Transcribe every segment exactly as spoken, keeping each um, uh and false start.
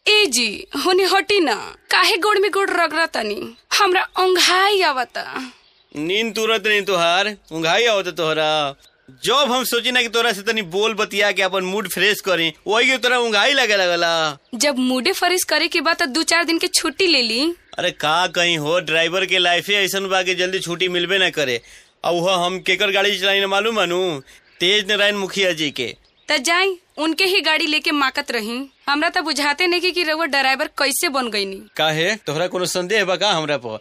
ए जी होने हटी ना, काहे गोड़ में गोड़ रगड़ा तनी, हमरा ओंघाई आवता। नींद तुरंत नहीं तुहार उंघाई आवता तोहरा। जब हम सोची ना कि तोरा से तनी बोल बतिया के अपन मूड फ्रेश करी, वही के तोरा उंघाई लगे लगला। जब मूड फ्रेश करे के बाद दो चार दिन के छुट्टी ले ली। अरे का कहीं हो, ड्राइवर के लाइफ ऐसा बा कि जल्दी छुट्टी मिलबे ना करे। और वह हम केकर गाड़ी चलाई न मालूम मानू, तेज नारायण मुखिया जी के। त जाई उनके ही गाड़ी लेके माकत रही। हमरा तो बुझाते नहीं कि रउआ ड्राइवर कैसे बन गई नी। काहे तोहरा कोनो संदेह बा का हमरा पर?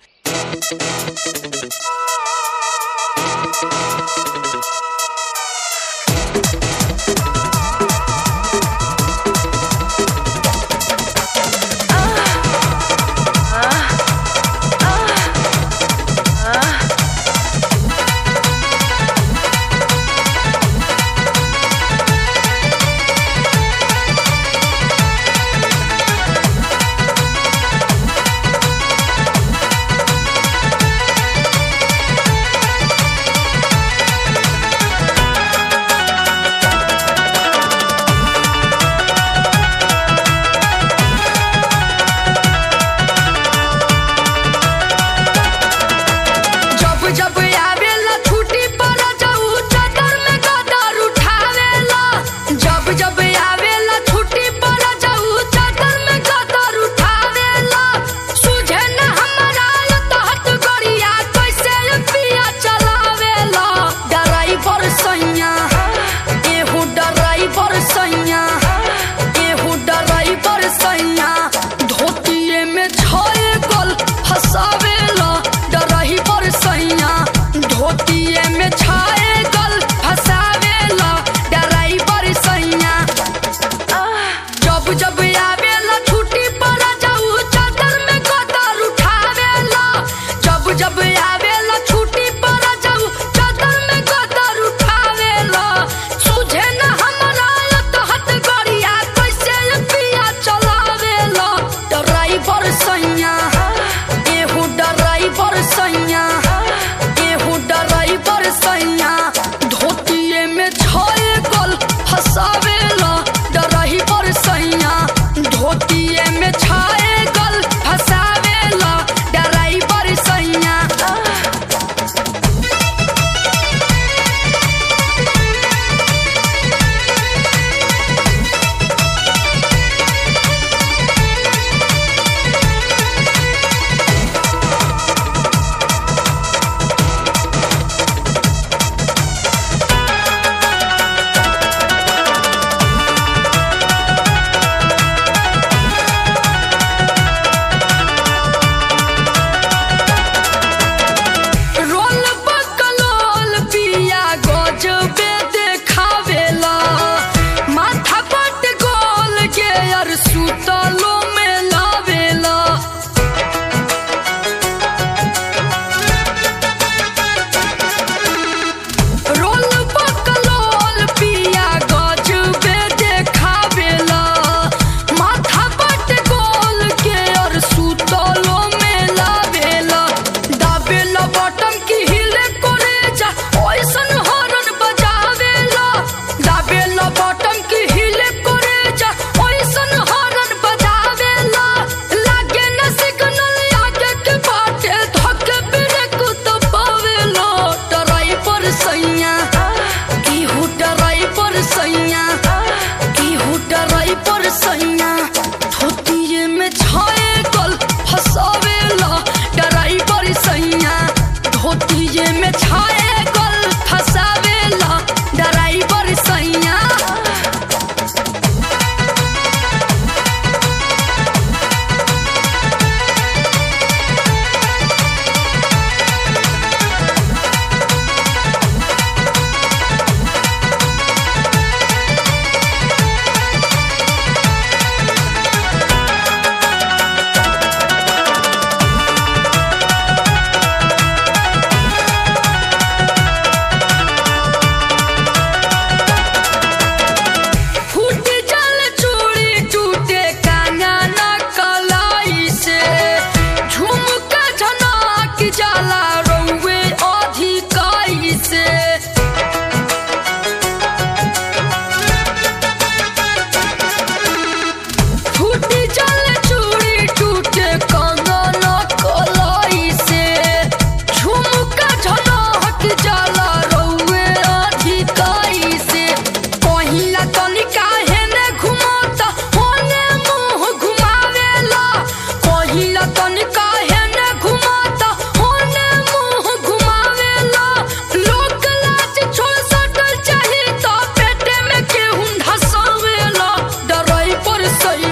सैया